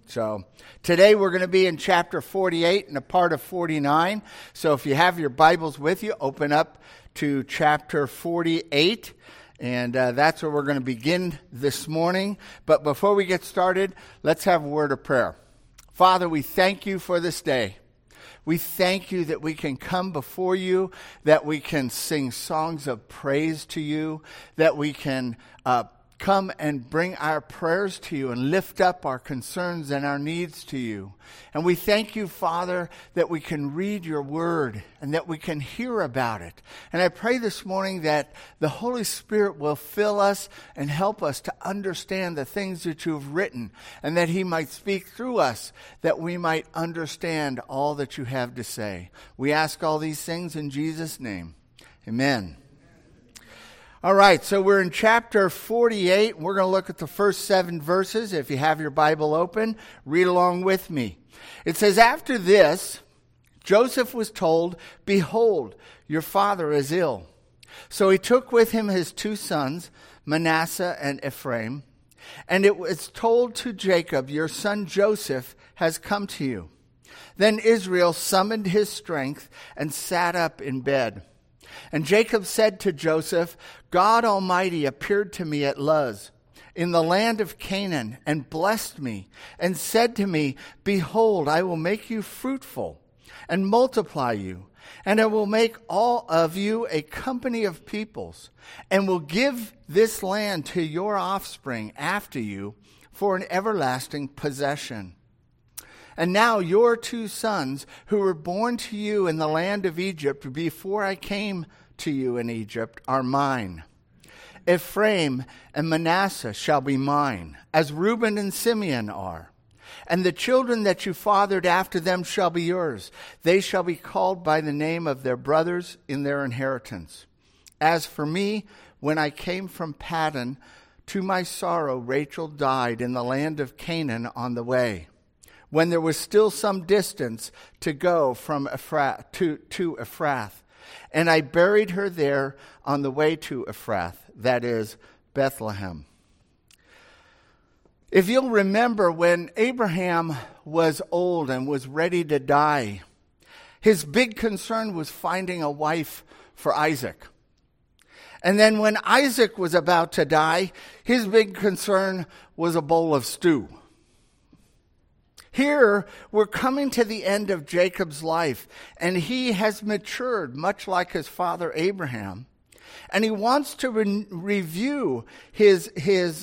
So today we're going to be in chapter 48 and a part of 49. So if you have your Bibles with you, open up to chapter 48. And that's where we're going to begin this morning. But before we get started, let's have a word of prayer. Father, we thank you for this day. We thank you that we can come before you, that we can sing songs of praise to you, that we can come and bring our prayers to you and lift up our concerns and our needs to you. And we thank you, Father, that we can read your word and that we can hear about it. And I pray this morning that the Holy Spirit will fill us and help us to understand the things that you've written, and that he might speak through us, that we might understand all that you have to say. We ask all these things in Jesus' name. Amen. All right, so we're in chapter 48. We're going to look at the first 7 verses. If you have your Bible open, read along with me. It says, "After this, Joseph was told, 'Behold, your father is ill.' So he took with him his 2 sons, Manasseh and Ephraim. And it was told to Jacob, 'Your son Joseph has come to you.' Then Israel summoned his strength and sat up in bed. And Jacob said to Joseph, 'God Almighty appeared to me at Luz, in the land of Canaan, and blessed me, and said to me, Behold, I will make you fruitful, and multiply you, and I will make all of you a company of peoples, and will give this land to your offspring after you for an everlasting possession. And now your 2 sons, who were born to you in the land of Egypt before I came to you in Egypt, are mine. Ephraim and Manasseh shall be mine, as Reuben and Simeon are. And the children that you fathered after them shall be yours. They shall be called by the name of their brothers in their inheritance. As for me, when I came from Paddan, to my sorrow Rachel died in the land of Canaan on the way, when there was still some distance to go from to Ephrath. And I buried her there on the way to Ephrath, that is, Bethlehem." If you'll remember, when Abraham was old and was ready to die, his big concern was finding a wife for Isaac. And then when Isaac was about to die, his big concern was a bowl of stew. Here, we're coming to the end of Jacob's life, and he has matured, much like his father Abraham. And he wants to review his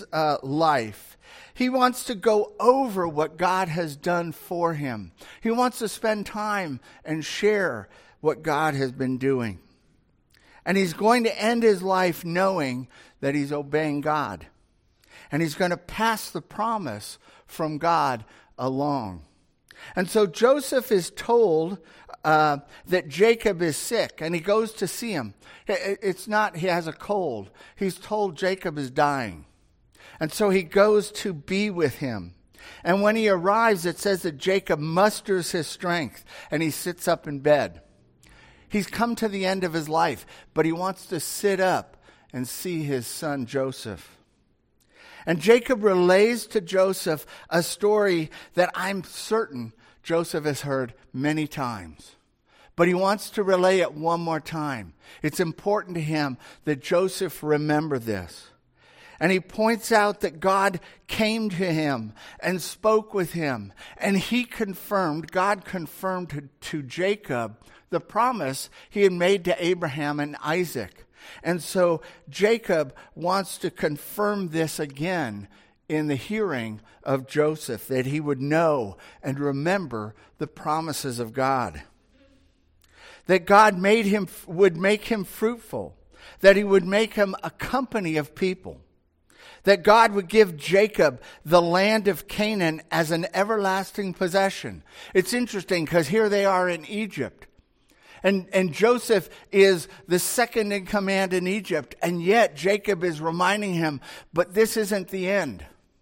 life. He wants to go over what God has done for him. He wants to spend time and share what God has been doing. And he's going to end his life knowing that he's obeying God. And he's going to pass the promise from God along. And so Joseph is told that Jacob is sick, and he goes to see him. It's not he has a cold. He's told Jacob is dying. And so he goes to be with him. And when he arrives, it says that Jacob musters his strength, and he sits up in bed. He's come to the end of his life, but he wants to sit up and see his son Joseph. And Jacob relays to Joseph a story that I'm certain Joseph has heard many times. But he wants to relay it one more time. It's important to him that Joseph remember this. And he points out that God came to him and spoke with him. And God confirmed to Jacob the promise he had made to Abraham and Isaac. And so Jacob wants to confirm this again in the hearing of Joseph, that he would know and remember the promises of God. That God would make him fruitful, that he would make him a company of people, that God would give Jacob the land of Canaan as an everlasting possession. It's interesting because here they are in Egypt. And Joseph is the second in command in Egypt. And yet Jacob is reminding him, but this isn't the end.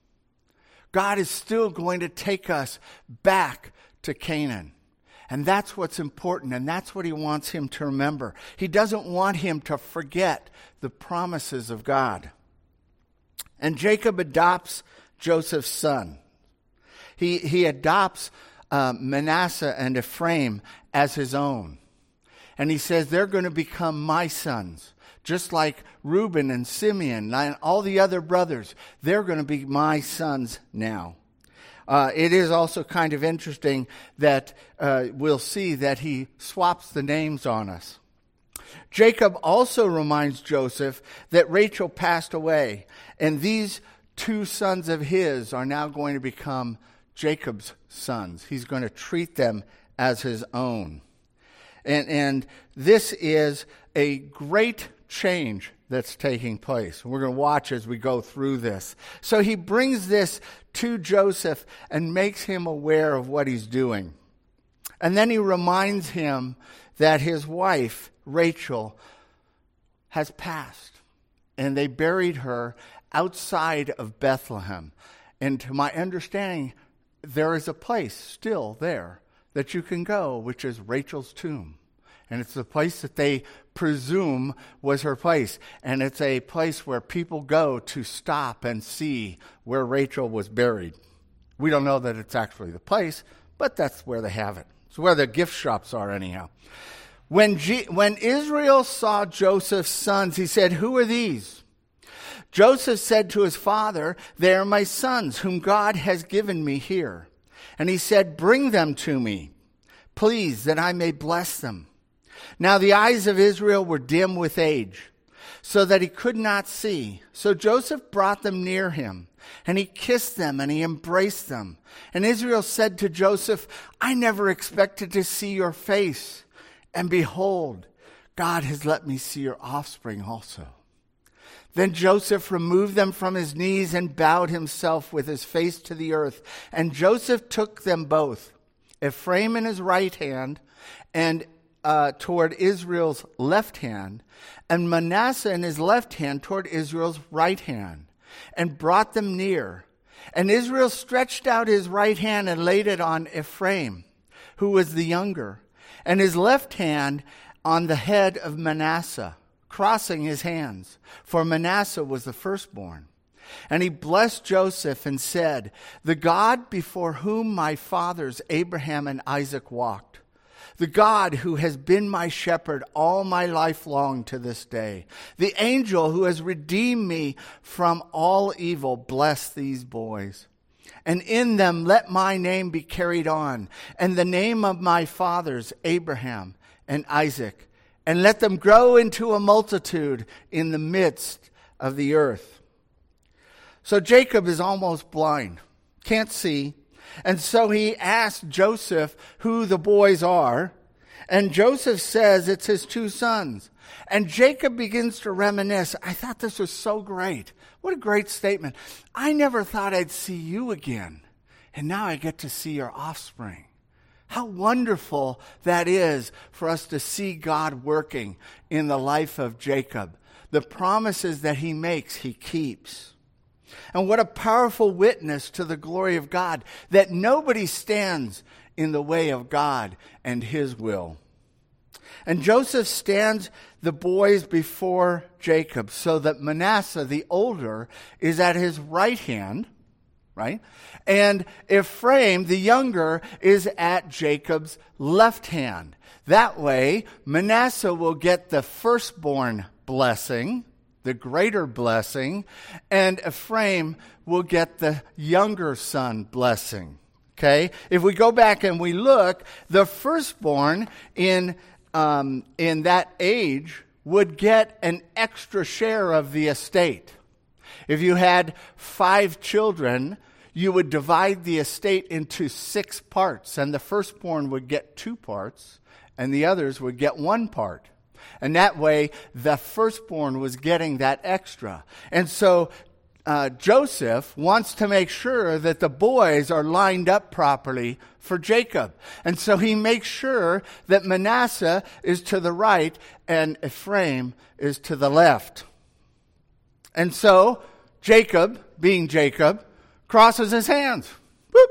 God is still going to take us back to Canaan. And that's what's important. And that's what he wants him to remember. He doesn't want him to forget the promises of God. And Jacob adopts Joseph's son. He adopts Manasseh and Ephraim as his own. And he says, they're going to become my sons. Just like Reuben and Simeon and all the other brothers, they're going to be my sons now. It is also kind of interesting that we'll see that he swaps the names on us. Jacob also reminds Joseph that Rachel passed away, and these two sons of his are now going to become Jacob's sons. He's going to treat them as his own. And this is a great change that's taking place. We're going to watch as we go through this. So he brings this to Joseph and makes him aware of what he's doing. And then he reminds him that his wife, Rachel, has passed. And they buried her outside of Bethlehem. And to my understanding, there is a place still there that you can go, which is Rachel's tomb. And it's the place that they presume was her place. And it's a place where people go to stop and see where Rachel was buried. We don't know that it's actually the place, but that's where they have it. It's where the gift shops are anyhow. When Israel saw Joseph's sons, he said, "Who are these?" Joseph said to his father, "They are my sons, whom God has given me here." And he said, "Bring them to me, please, that I may bless them." Now the eyes of Israel were dim with age, so that he could not see. So Joseph brought them near him, and he kissed them, and he embraced them. And Israel said to Joseph, "I never expected to see your face, and behold, God has let me see your offspring also." Then Joseph removed them from his knees and bowed himself with his face to the earth. And Joseph took them both, Ephraim in his right hand, and toward Israel's left hand, and Manasseh in his left hand toward Israel's right hand, and brought them near. And Israel stretched out his right hand and laid it on Ephraim, who was the younger, and his left hand on the head of Manasseh, crossing his hands, for Manasseh was the firstborn. And he blessed Joseph and said, "The God before whom my fathers Abraham and Isaac walked, the God who has been my shepherd all my life long to this day, the angel who has redeemed me from all evil, bless these boys. And in them let my name be carried on, and the name of my fathers Abraham and Isaac, and let them grow into a multitude in the midst of the earth." So Jacob is almost blind, can't see. And so he asked Joseph who the boys are. And Joseph says it's his two sons. And Jacob begins to reminisce. I thought this was so great. What a great statement. I never thought I'd see you again. And now I get to see your offspring. How wonderful that is for us to see God working in the life of Jacob. The promises that he makes, he keeps. And what a powerful witness to the glory of God, that nobody stands in the way of God and his will. And Joseph stands the boys before Jacob, so that Manasseh, the older, is at his right hand, right? And Ephraim, the younger, is at Jacob's left hand. That way, Manasseh will get the firstborn blessing, the greater blessing, and Ephraim will get the younger son blessing. Okay? If we go back and we look, the firstborn in that age would get an extra share of the estate. If you had 5 children, you would divide the estate into 6 parts, and the firstborn would get 2 parts, and the others would get 1 part. And that way, the firstborn was getting that extra. And so Joseph wants to make sure that the boys are lined up properly for Jacob. And so he makes sure that Manasseh is to the right and Ephraim is to the left. And so Jacob, being Jacob, crosses his hands. Boop.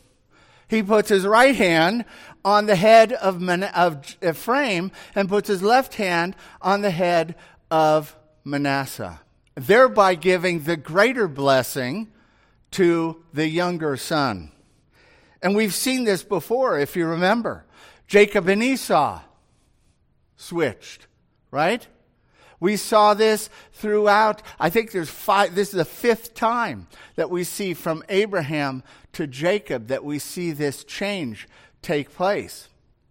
He puts his right hand on the head of Ephraim and puts his left hand on the head of Manasseh, thereby giving the greater blessing to the younger son. And we've seen this before, if you remember. Jacob and Esau switched, right? We saw this throughout, I think there's 5, this is the 5th time that we see from Abraham to Jacob that we see this change take place.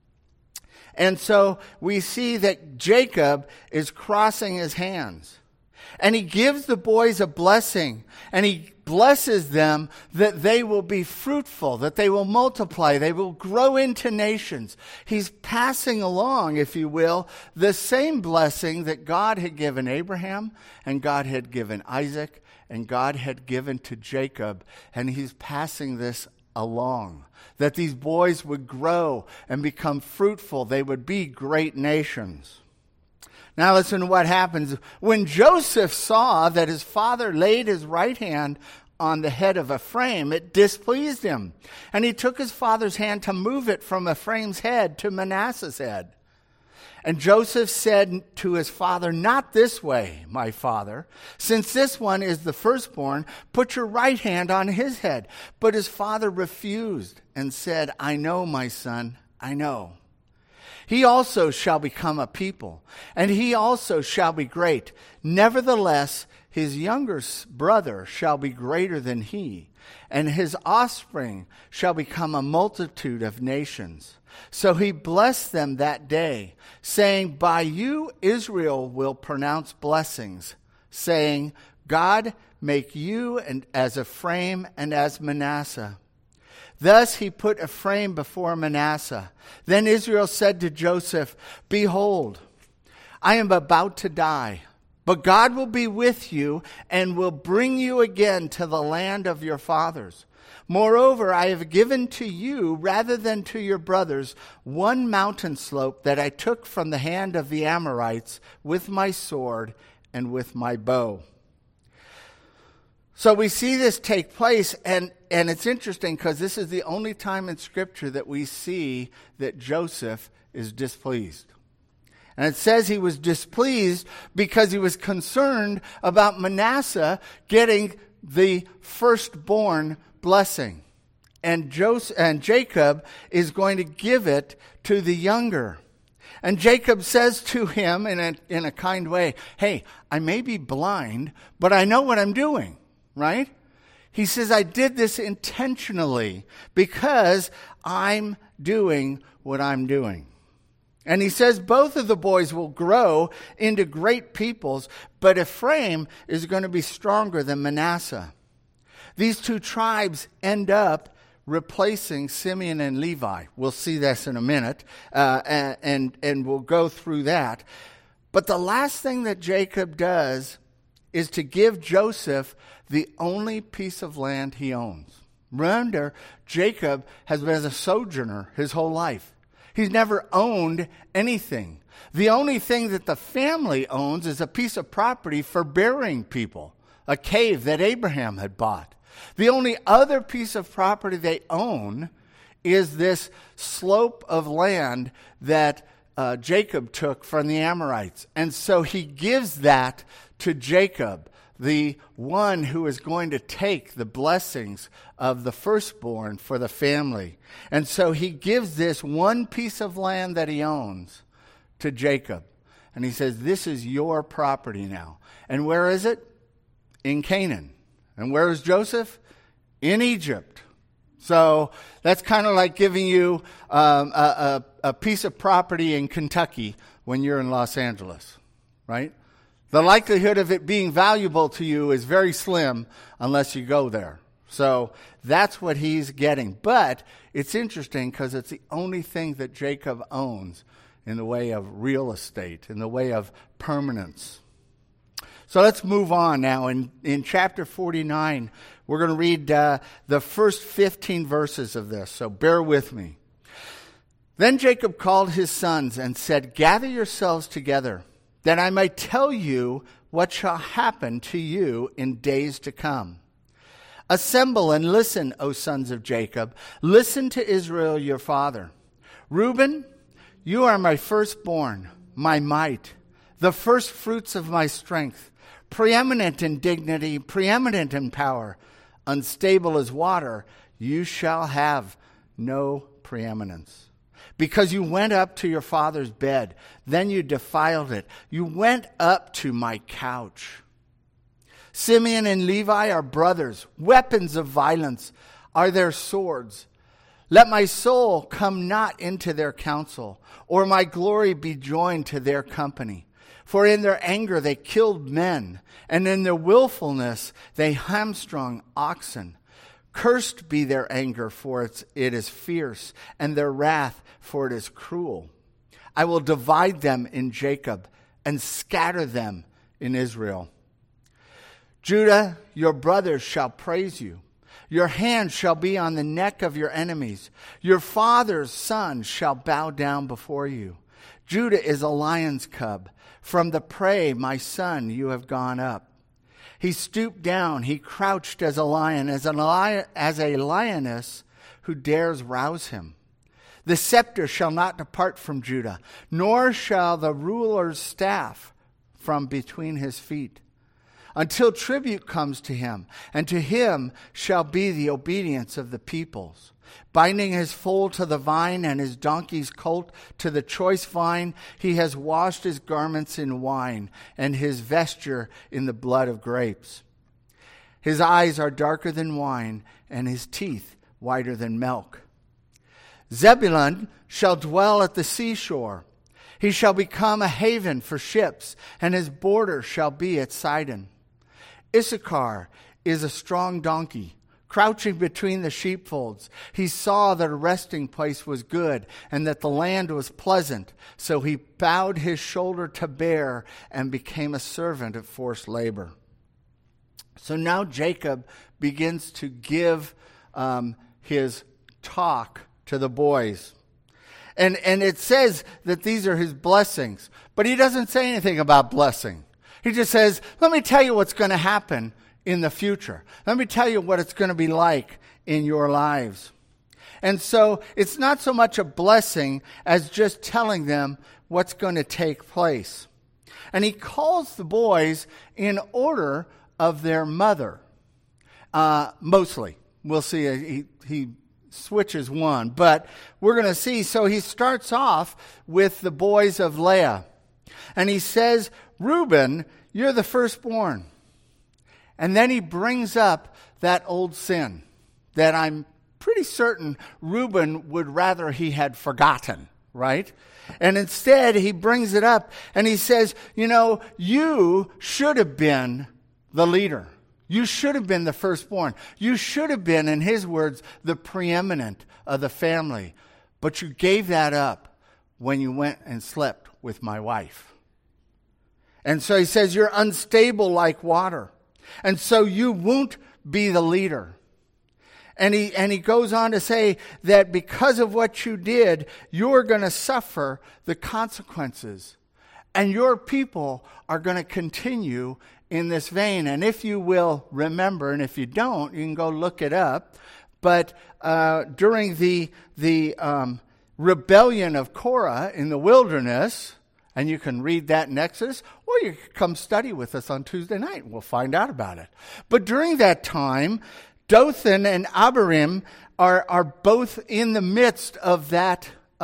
And so we see that Jacob is crossing his hands. And he gives the boys a blessing. And he blesses them that they will be fruitful, that they will multiply, they will grow into nations. He's passing along, if you will, the same blessing that God had given Abraham, and God had given Isaac, and God had given to Jacob. And he's passing this along, that these boys would grow and become fruitful. They would be great nations. Now listen to what happens. When Joseph saw that his father laid his right hand on the head of Ephraim, it displeased him. And he took his father's hand to move it from Ephraim's head to Manasseh's head. And Joseph said to his father, "Not this way, my father. Since this one is the firstborn, put your right hand on his head." But his father refused and said, "I know, my son, I know. He also shall become a people, and he also shall be great. Nevertheless, his younger brother shall be greater than he, and his offspring shall become a multitude of nations." So he blessed them that day, saying, "By you Israel will pronounce blessings, saying, God make you and as Ephraim and as Manasseh." Thus he put Ephraim before Manasseh. Then Israel said to Joseph, "Behold, I am about to die, but God will be with you and will bring you again to the land of your fathers. Moreover, I have given to you, rather than to your brothers, one mountain slope that I took from the hand of the Amorites with my sword and with my bow." So we see this take place, and it's interesting because this is the only time in Scripture that we see that Joseph is displeased. And it says he was displeased because he was concerned about Manasseh getting the firstborn blessing. And Jacob is going to give it to the younger. And Jacob says to him in a kind way, "Hey, I may be blind, but I know what I'm doing." Right? He says, "I did this intentionally because I'm doing what I'm doing." And he says both of the boys will grow into great peoples, but Ephraim is going to be stronger than Manasseh. These two tribes end up replacing Simeon and Levi. We'll see this in a minute, and we'll go through that. But the last thing that Jacob does is to give Joseph the only piece of land he owns. Remember, Jacob has been a sojourner his whole life. He's never owned anything. The only thing that the family owns is a piece of property for burying people, a cave that Abraham had bought. The only other piece of property they own is this slope of land that Jacob took from the Amorites. And so he gives that to Jacob, the one who is going to take the blessings of the firstborn for the family. And so he gives this one piece of land that he owns to Jacob. And he says, "This is your property now." And where is it? In Canaan. And where is Joseph? In Egypt. So that's kind of like giving you a piece of property in Kentucky when you're in Los Angeles, right? The likelihood of it being valuable to you is very slim unless you go there. So that's what he's getting. But it's interesting because it's the only thing that Jacob owns in the way of real estate, in the way of permanence. So let's move on now. In chapter 49, we're going to read the first 15 verses of this. So bear with me. Then Jacob called his sons and said, "Gather yourselves together, that I might tell you what shall happen to you in days to come. Assemble and listen, O sons of Jacob. Listen to Israel your father. Reuben, you are my firstborn, my might, the first fruits of my strength, preeminent in dignity, preeminent in power, unstable as water, you shall have no preeminence. Because you went up to your father's bed, then you defiled it. You went up to my couch. Simeon and Levi are brothers. Weapons of violence are their swords. Let my soul come not into their counsel, or my glory be joined to their company. For in their anger they killed men, and in their willfulness they hamstrung oxen. Cursed be their anger, for it is fierce, and their wrath, for it is cruel. I will divide them in Jacob, and scatter them in Israel. Judah, your brothers shall praise you. Your hand shall be on the neck of your enemies. Your father's son shall bow down before you. Judah is a lion's cub. From the prey, my son, you have gone up. He stooped down. He crouched as a lion, as a lioness who dares rouse him. The scepter shall not depart from Judah, nor shall the ruler's staff from between his feet, until tribute comes to him, and to him shall be the obedience of the peoples. Binding his foal to the vine and his donkey's colt to the choice vine, he has washed his garments in wine and his vesture in the blood of grapes. His eyes are darker than wine, and his teeth whiter than milk. Zebulun shall dwell at the seashore. He shall become a haven for ships, and his border shall be at Sidon. Issachar is a strong donkey, crouching between the sheepfolds. He saw that a resting place was good, and that the land was pleasant. So he bowed his shoulder to bear, and became a servant of forced labor. So now Jacob begins to give his talk to the boys. And it says that these are his blessings. But he doesn't say anything about blessing. He just says, let me tell you what's going to happen in the future. Let me tell you what it's going to be like in your lives. And so it's not so much a blessing as just telling them what's going to take place. And he calls the boys in order of their mother. Mostly. We'll see. He switches one. But we're going to see. So he starts off with the boys of Leah. And he says, Reuben, you're the firstborn. And then he brings up that old sin that I'm pretty certain Reuben would rather he had forgotten, right? And instead he brings it up and he says, you should have been the leader. You should have been the firstborn. You should have been, in his words, the preeminent of the family. But you gave that up when you went and slept with my wife. And so he says, you're unstable like water. And so you won't be the leader. And he goes on to say that because of what you did, you're going to suffer the consequences. And your people are going to continue in this vein. And if you will remember, and if you don't, you can go look it up. But during the rebellion of Korah in the wilderness, and you can read that in Exodus, or you can come study with us on Tuesday night. We'll find out about it. But during that time, Dothan and Abiram are both in the midst of that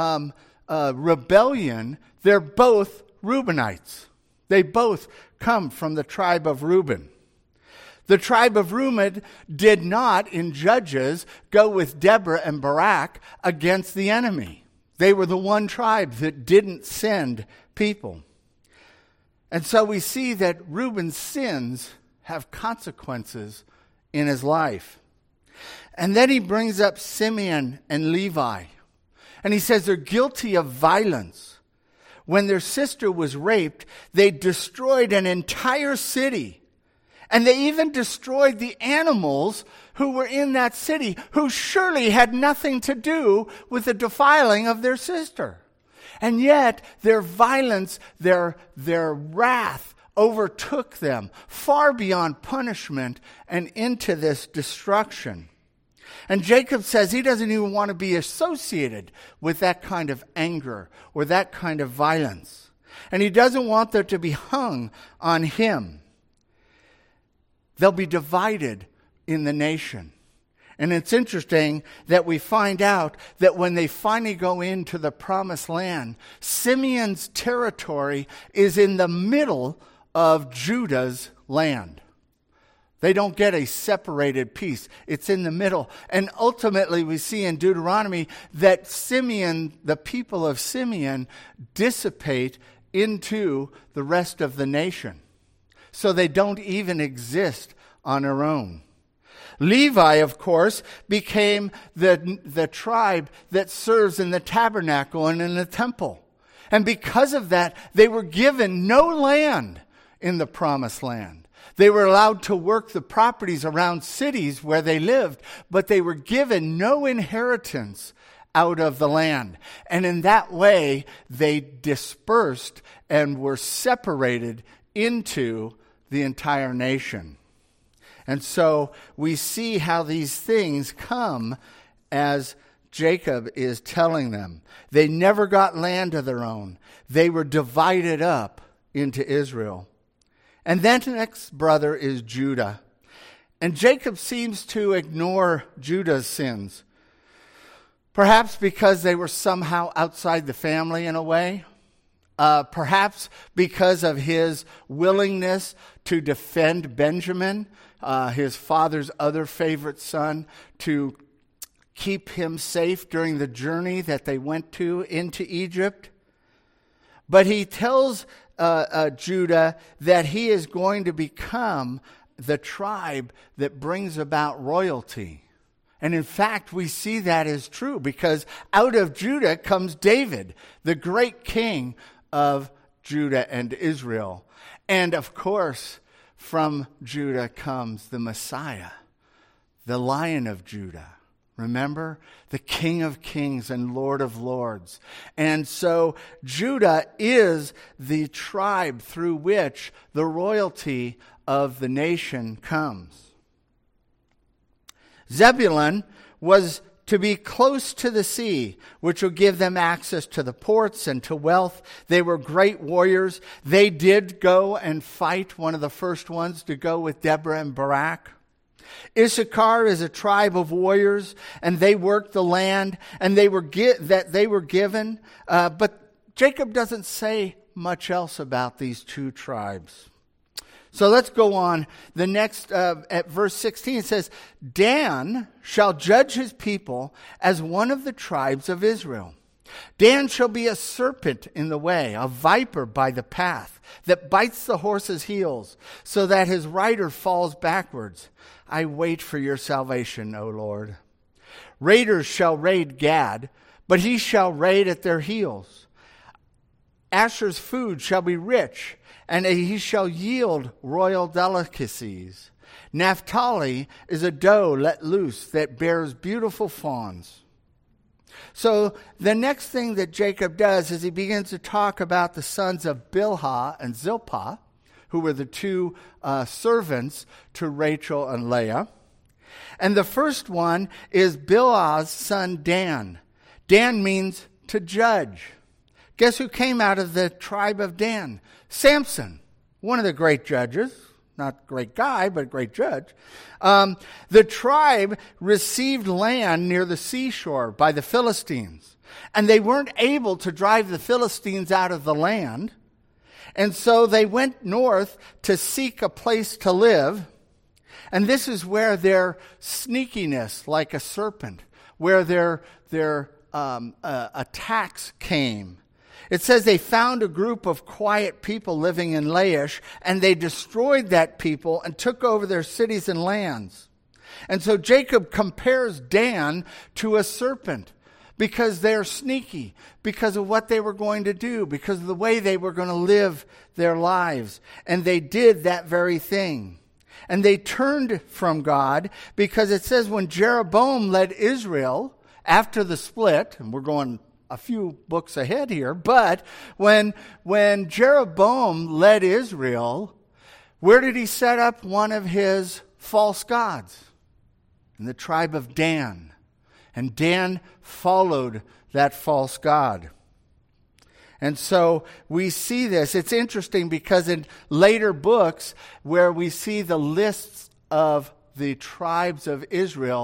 rebellion. They're both Reubenites. They both come from the tribe of Reuben. The tribe of Reuben did not, in Judges, go with Deborah and Barak against the enemy. They were the one tribe that didn't send people. And so we see that Reuben's sins have consequences in his life. And then he brings up Simeon and Levi. And he says they're guilty of violence. When their sister was raped, they destroyed an entire city. And they even destroyed the animals who were in that city, who surely had nothing to do with the defiling of their sister. And yet, their violence, their wrath overtook them far beyond punishment and into this destruction. And Jacob says he doesn't even want to be associated with that kind of anger or that kind of violence. And he doesn't want there to be hung on him. They'll be divided in the nation. And it's interesting that we find out that when they finally go into the promised land, Simeon's territory is in the middle of Judah's land. They don't get a separated piece. It's in the middle. And ultimately we see in Deuteronomy that Simeon, the people of Simeon, dissipate into the rest of the nation. So they don't even exist on their own. Levi, of course, became the tribe that serves in the tabernacle and in the temple. And because of that, they were given no land in the promised land. They were allowed to work the properties around cities where they lived, but they were given no inheritance out of the land. And in that way, they dispersed and were separated into the entire nation. And so we see how these things come as Jacob is telling them. They never got land of their own. They were divided up into Israel. And then the next brother is Judah. And Jacob seems to ignore Judah's sins. Perhaps because they were somehow outside the family in a way. Perhaps because of his willingness to defend Benjamin, his father's other favorite son, to keep him safe during the journey that they went to into Egypt. But he tells Judah that he is going to become the tribe that brings about royalty. And in fact, we see that is true because out of Judah comes David, the great king of Judah and Israel. And of course, from Judah comes the Messiah, the Lion of Judah. Remember? The King of Kings and Lord of Lords. And so Judah is the tribe through which the royalty of the nation comes. Zebulun was to be close to the sea, which will give them access to the ports and to wealth. They were great warriors. They did go and fight, one of the first ones to go with Deborah and Barak. Issachar is a tribe of warriors, and they worked the land, and they were given. But Jacob doesn't say much else about these two tribes. So let's go on. The next, at verse 16, it says, Dan shall judge his people as one of the tribes of Israel. Dan shall be a serpent in the way, a viper by the path, that bites the horse's heels, so that his rider falls backwards. I wait for your salvation, O Lord. Raiders shall raid Gad, but he shall raid at their heels. Asher's food shall be rich, and he shall yield royal delicacies. Naphtali is a doe let loose that bears beautiful fawns. So the next thing that Jacob does is he begins to talk about the sons of Bilhah and Zilpah, who were the two servants to Rachel and Leah. And the first one is Bilhah's son Dan. Dan means to judge. Guess who came out of the tribe of Dan? Samson, one of the great judges. Not great guy, but great judge. The tribe received land near the seashore by the Philistines. And they weren't able to drive the Philistines out of the land. And so they went north to seek a place to live. And this is where their sneakiness, like a serpent, where their attacks came. It says they found a group of quiet people living in Laish, and they destroyed that people and took over their cities and lands. And so Jacob compares Dan to a serpent because they're sneaky, because of what they were going to do, because of the way they were going to live their lives. And they did that very thing. And they turned from God because it says when Jeroboam led Israel after the split, and we're going a few books ahead here, but when Jeroboam led Israel, where did he set up one of his false gods? In the tribe of Dan. And Dan followed that false god. And so we see this. It's interesting because in later books where we see the lists of the tribes of Israel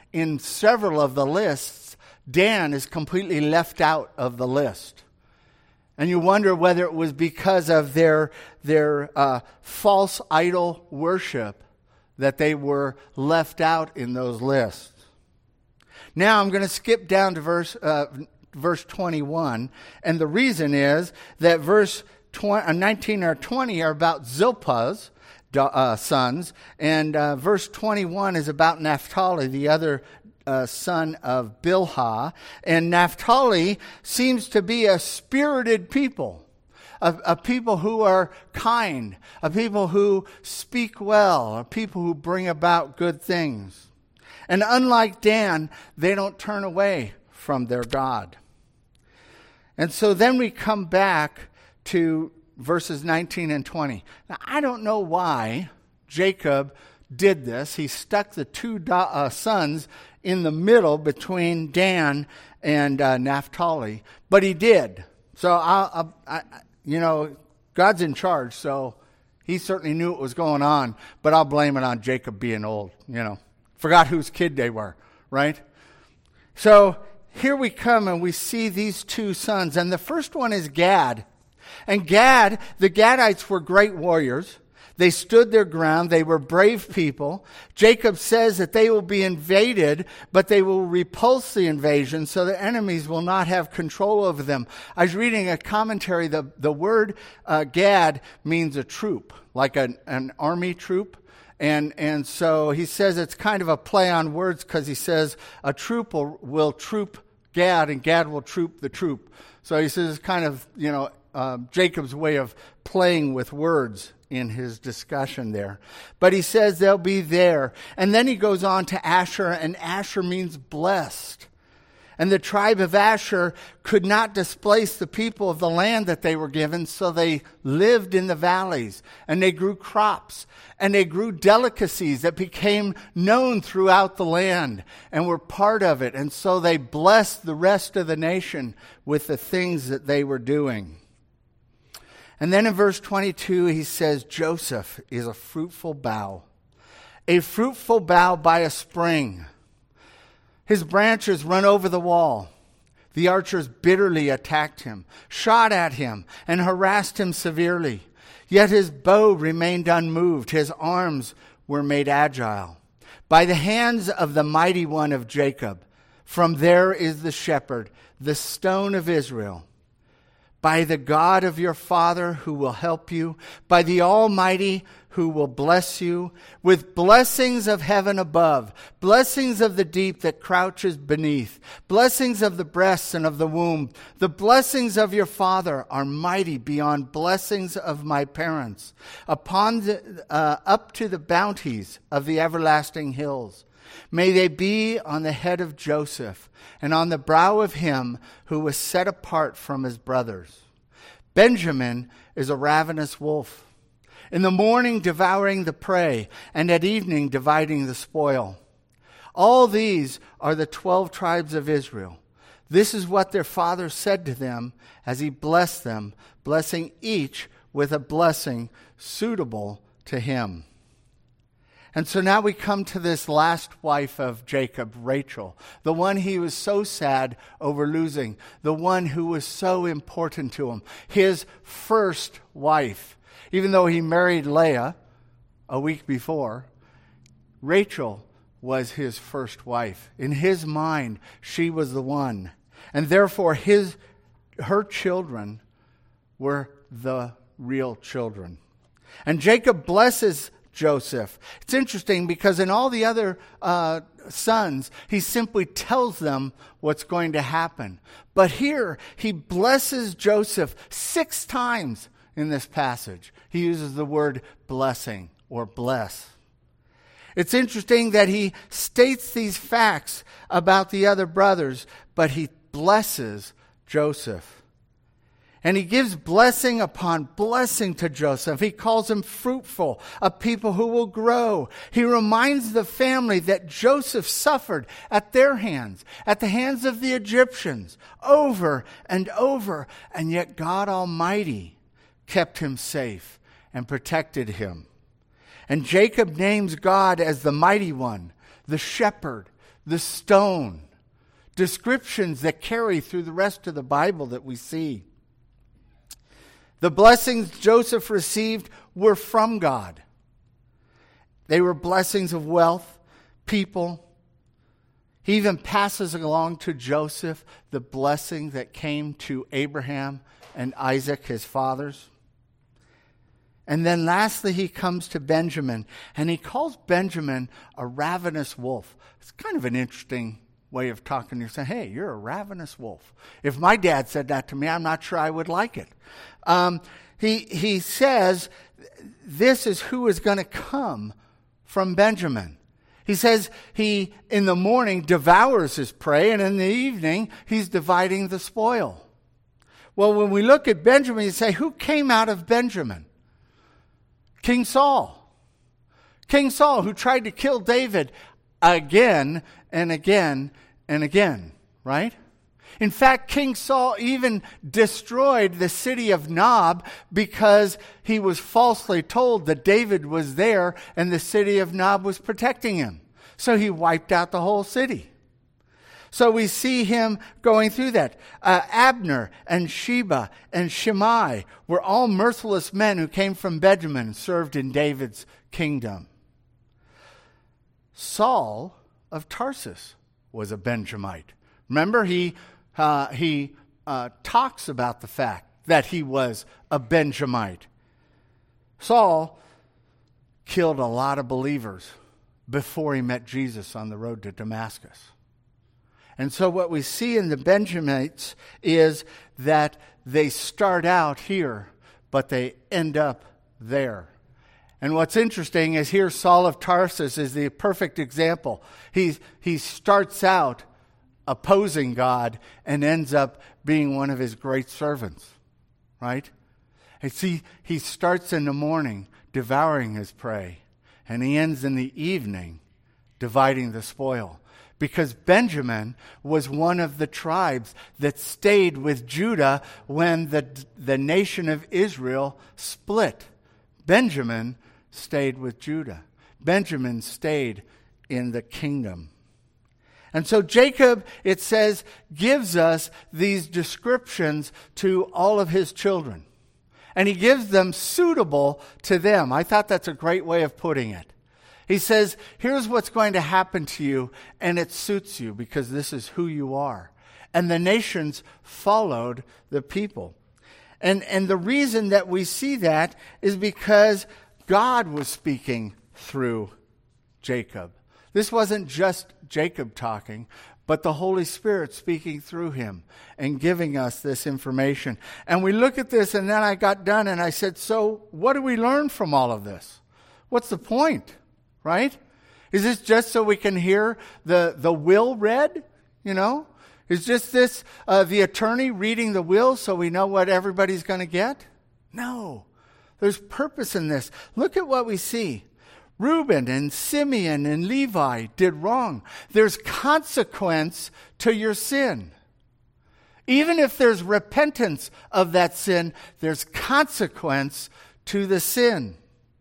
in several of the lists, Dan is completely left out of the list. And you wonder whether it was because of their false idol worship that they were left out in those lists. Now I'm going to skip down to verse 21, and the reason is that verse 19 or 20 are about Zilpah's sons, and verse 21 is about Naphtali, the other son of Bilhah. And Naphtali seems to be a spirited people, a people who are kind, a people who speak well, a people who bring about good things. And unlike Dan, they don't turn away from their God. And so then we come back to verses 19 and 20. Now, I don't know why Jacob did this. He stuck the two sons in the middle between Dan and Naphtali, but he did. So, God's in charge, so he certainly knew what was going on, but I'll blame it on Jacob being old, Forgot whose kid they were, right? So here we come and we see these two sons. And the first one is Gad. And Gad, the Gadites were great warriors. They stood their ground. They were brave people. Jacob says that they will be invaded, but they will repulse the invasion so the enemies will not have control over them. I was reading a commentary. The word Gad means a troop, like an army troop. And so he says it's kind of a play on words because he says a troop will troop Gad and Gad will troop the troop. So he says it's kind of, Jacob's way of playing with words in his discussion there. But he says they'll be there. And then he goes on to Asher, and Asher means blessed. And the tribe of Asher could not displace the people of the land that they were given, so they lived in the valleys, and they grew crops, and they grew delicacies that became known throughout the land and were part of it. And so they blessed the rest of the nation with the things that they were doing. And then in verse 22, he says, Joseph is a fruitful bough by a spring. His branches run over the wall. The archers bitterly attacked him, shot at him, and harassed him severely. Yet his bow remained unmoved. His arms were made agile. By the hands of the mighty one of Jacob, from there is the shepherd, the stone of Israel. By the God of your father who will help you, by the Almighty who will bless you, with blessings of heaven above, blessings of the deep that crouches beneath, blessings of the breasts and of the womb. The blessings of your father are mighty beyond blessings of my parents, up to the bounties of the everlasting hills. May they be on the head of Joseph and on the brow of him who was set apart from his brothers. Benjamin is a ravenous wolf, in the morning devouring the prey, and at evening dividing the spoil. All these are the 12 tribes of Israel. This is what their father said to them as he blessed them, blessing each with a blessing suitable to him. And so now we come to this last wife of Jacob, Rachel, the one he was so sad over losing, the one who was so important to him, his first wife. Even though he married Leah a week before, Rachel was his first wife. In his mind, she was the one. And therefore, her children were the real children. And Jacob blesses Joseph. It's interesting because in all the other sons, he simply tells them what's going to happen. But here, he blesses Joseph 6 times in this passage. He uses the word blessing or bless. It's interesting that he states these facts about the other brothers, but he blesses Joseph. And he gives blessing upon blessing to Joseph. He calls him fruitful, a people who will grow. He reminds the family that Joseph suffered at their hands, at the hands of the Egyptians, over and over. And yet God Almighty kept him safe and protected him. And Jacob names God as the mighty one, the shepherd, the stone. Descriptions that carry through the rest of the Bible that we see. The blessings Joseph received were from God. They were blessings of wealth, people. He even passes along to Joseph the blessing that came to Abraham and Isaac, his fathers. And then lastly, he comes to Benjamin, and he calls Benjamin a ravenous wolf. It's kind of an interesting way of talking. You say, hey, you're a ravenous wolf. If my dad said that to me, I'm not sure I would like it. He says this is who is going to come from Benjamin. He says he, in the morning, devours his prey, and in the evening, he's dividing the spoil. Well, when we look at Benjamin, you say, who came out of Benjamin? King Saul. King Saul, who tried to kill David again and again and again, right? In fact, King Saul even destroyed the city of Nob because he was falsely told that David was there and the city of Nob was protecting him. So he wiped out the whole city. So we see him going through that. Abner and Sheba and Shimei were all merciless men who came from Benjamin and served in David's kingdom. Saul of Tarsus was a Benjamite. Remember, he talks about the fact that he was a Benjamite. Saul killed a lot of believers before he met Jesus on the road to Damascus. And so what we see in the Benjamites is that they start out here, but they end up there. And what's interesting is here Saul of Tarsus is the perfect example. He starts out opposing God and ends up being one of his great servants, right? And see, he starts in the morning devouring his prey, and he ends in the evening dividing the spoil. Because Benjamin was one of the tribes that stayed with Judah when the nation of Israel split. Benjamin stayed with Judah. Benjamin stayed in the kingdom. And so Jacob, it says, gives us these descriptions to all of his children. And he gives them suitable to them. I thought that's a great way of putting it. He says, here's what's going to happen to you, and it suits you because this is who you are. And the nations followed the people. And the reason that we see that is because God was speaking through Jacob. This wasn't just Jacob talking, but the Holy Spirit speaking through him and giving us this information. And we look at this, and then I got done, and I said, so what do we learn from all of this? What's the point, right? Is this just so we can hear the will read, you know? Is just this the attorney reading the will so we know what everybody's going to get? No. There's purpose in this. Look at what we see. Reuben and Simeon and Levi did wrong. There's consequence to your sin. Even if there's repentance of that sin, there's consequence to the sin.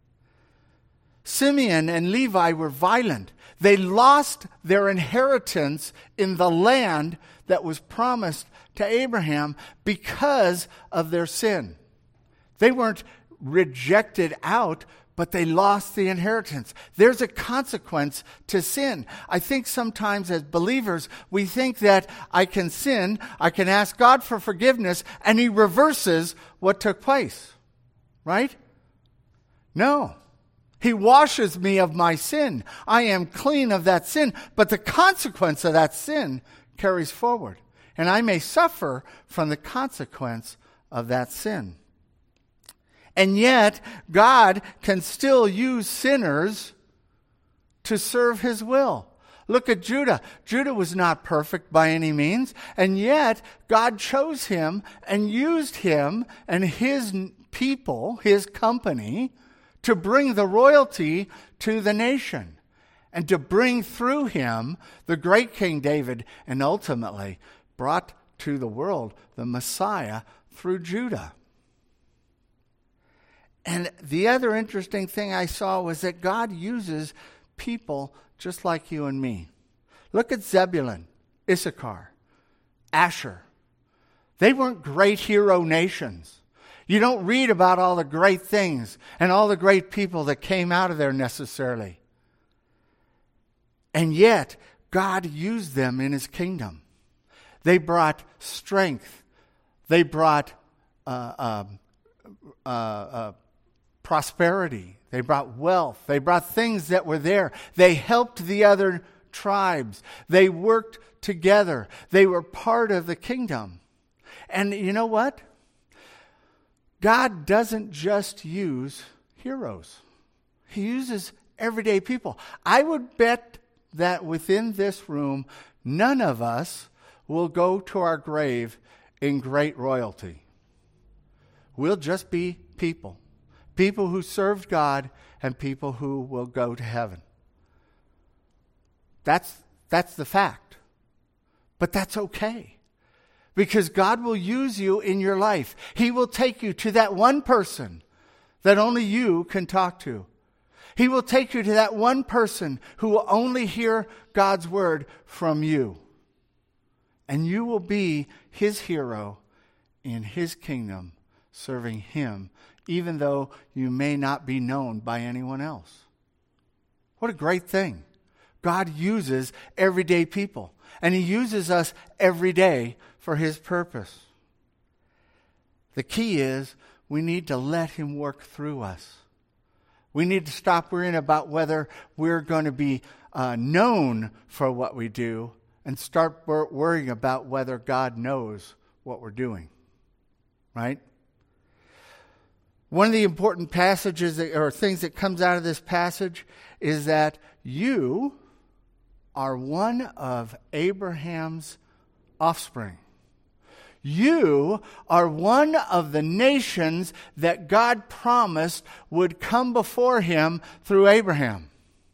Simeon and Levi were violent. They lost their inheritance in the land that was promised to Abraham because of their sin. They weren't rejected out, but they lost the inheritance. There's a consequence to sin. I think sometimes as believers, we think that I can sin, I can ask God for forgiveness, and he reverses what took place. Right? No. He washes me of my sin. I am clean of that sin, but the consequence of that sin carries forward. And I may suffer from the consequence of that sin. And yet, God can still use sinners to serve his will. Look at Judah. Judah was not perfect by any means, and yet God chose him and used him and his people, his company, to bring the royalty to the nation and to bring through him the great King David and ultimately brought to the world the Messiah through Judah. And the other interesting thing I saw was that God uses people just like you and me. Look at Zebulun, Issachar, Asher. They weren't great hero nations. You don't read about all the great things and all the great people that came out of there necessarily. And yet, God used them in his kingdom. They brought strength. They brought prosperity. They brought wealth. They brought things that were there. They helped the other tribes. They worked together. They were part of the kingdom. And you know what? God doesn't just use heroes. He uses everyday people. I would bet that within this room, none of us will go to our grave in great royalty. We'll just be people. People who served God and people who will go to heaven. That's the fact. But that's okay. Because God will use you in your life. He will take you to that one person that only you can talk to. He will take you to that one person who will only hear God's word from you. And you will be his hero in his kingdom, serving him, even though you may not be known by anyone else. What a great thing. God uses everyday people. And he uses us every day for his purpose. The key is we need to let him work through us. We need to stop worrying about whether we're going to be known for what we do and start worrying about whether God knows what we're doing. Right? One of the important passages or things that comes out of this passage is that you are one of Abraham's offspring. You are one of the nations that God promised would come before him through Abraham.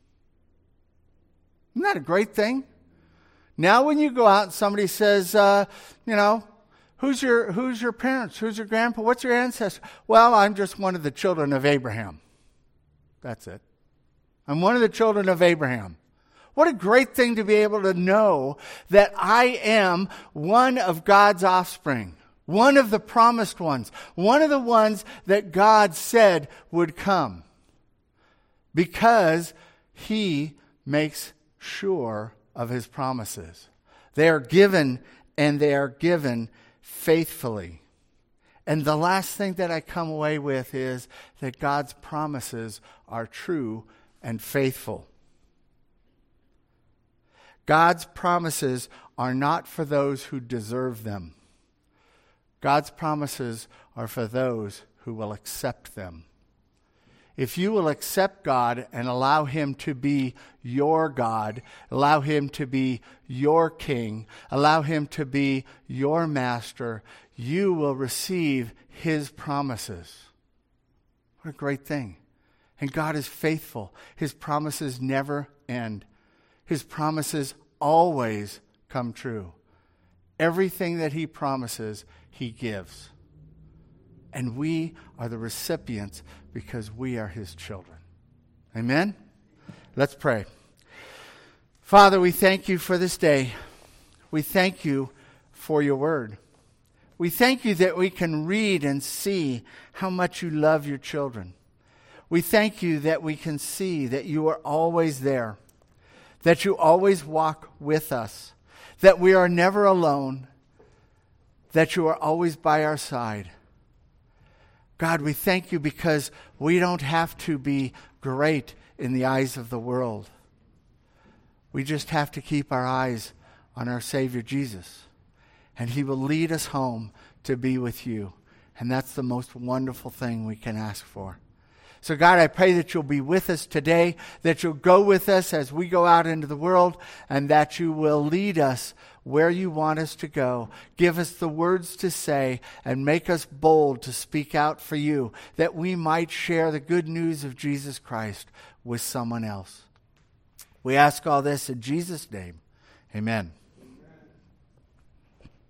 Isn't that a great thing? Now when you go out and somebody says, who's your parents? Who's your grandpa? What's your ancestor? Well, I'm just one of the children of Abraham. That's it. I'm one of the children of Abraham. What a great thing to be able to know that I am one of God's offspring, one of the promised ones, one of the ones that God said would come, because he makes sure of his promises. They are given, and they are given faithfully. And the last thing that I come away with is that God's promises are true and faithful. God's promises are not for those who deserve them. God's promises are for those who will accept them. If you will accept God and allow him to be your God, allow him to be your king, allow him to be your master, you will receive his promises. What a great thing. And God is faithful. His promises never end. His promises always come true. Everything that he promises, he gives. And we are the recipients because we are his children. Amen? Let's pray. Father, we thank you for this day. We thank you for your word. We thank you that we can read and see how much you love your children. We thank you that we can see that you are always there, that you always walk with us, that we are never alone, that you are always by our side. God, we thank you because we don't have to be great in the eyes of the world. We just have to keep our eyes on our Savior Jesus, and he will lead us home to be with you. And that's the most wonderful thing we can ask for. So God, I pray that you'll be with us today, that you'll go with us as we go out into the world, and that you will lead us where you want us to go. Give us the words to say and make us bold to speak out for you, that we might share the good news of Jesus Christ with someone else. We ask all this in Jesus' name. Amen.